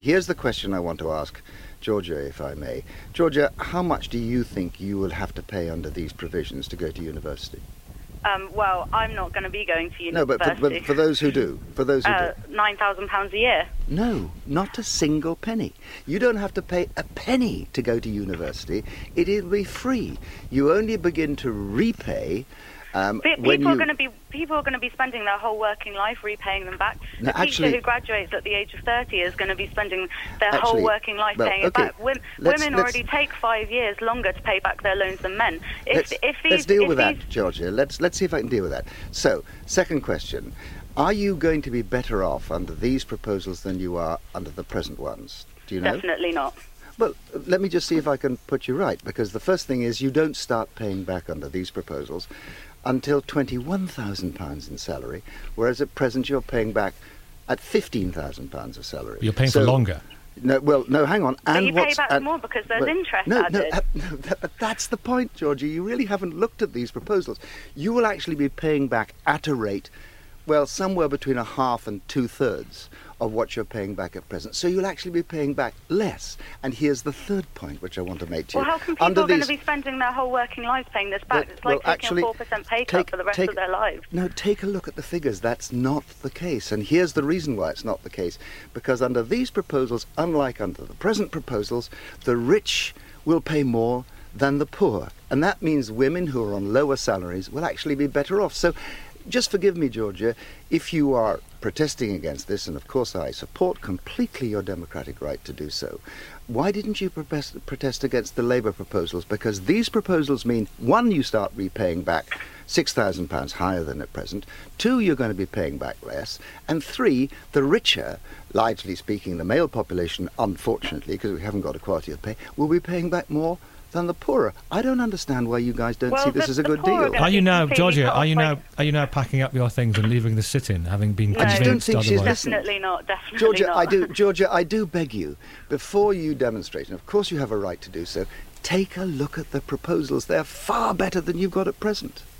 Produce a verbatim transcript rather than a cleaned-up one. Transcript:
Here's the question I want to ask Georgia, if I may. Georgia, how much do you think you will have to pay under these provisions to go to university? Um, well, I'm not going to be going to university. No, but for, but for those who do, for those who uh, do. nine thousand pounds a year. No, not a single penny. You don't have to pay a penny to go to university. It'll be free. You only begin to repay um, P- when people you... are going to be people are going to be spending their whole working life repaying them back. No, the actually, teacher who graduates at the age of thirty is going to be spending their actually, whole working life well, paying okay, it back. Wom- let's, women let's, already take five years longer to pay back their loans than men. If, let's, if these, let's deal if with these... that, Georgia. Let's let's see if I can deal with that. So, second question: are you going to be better off under these proposals than you are under the present ones? Do you know? Definitely not. Well, let me just see if I can put you right, because the first thing is you don't start paying back under these proposals until twenty-one thousand pounds in salary, whereas at present you're paying back at fifteen thousand pounds of salary. You're paying so, for longer. No, well, no, hang on. But and you pay what's, back and, more because there's but, interest no, added. No, uh, no that, but that's the point, Georgie. You really haven't looked at these proposals. You will actually be paying back at a rate, well, somewhere between a half and two-thirds of what you're paying back at present. So you'll actually be paying back less. And here's the third point, which I want to make to well, you. how come people Under are going these... to be spending their whole working lives paying this back? Well, it's like well, taking actually, a four percent pay cut take, for the rest take, of their lives. No, take a look at the figures. That's not the case. And here's the reason why it's not the case. Because under these proposals, unlike under the present proposals, the rich will pay more than the poor. And that means women who are on lower salaries will actually be better off. So just forgive me, Georgia, if you are protesting against this, and of course I support completely your democratic right to do so, why didn't you protest, protest against the Labour proposals? Because these proposals mean, one, you start repaying back six thousand pounds higher than at present, two, you're going to be paying back less, and three, the richer, largely speaking the male population, unfortunately, because we haven't got equality of pay, will be paying back more than the poorer. I don't understand why you guys don't well, see this the, as a the good poor deal. are Are you now, Georgia? cut Are you off, now? Are you now packing up your things and leaving the sit-in, having been No. I just don't convinced think she's otherwise? listening. Definitely not. Definitely Georgia, not. I do, Georgia, I do beg you, before you demonstrate, and of course you have a right to do so, take a look at the proposals. They're far better than you've got at present.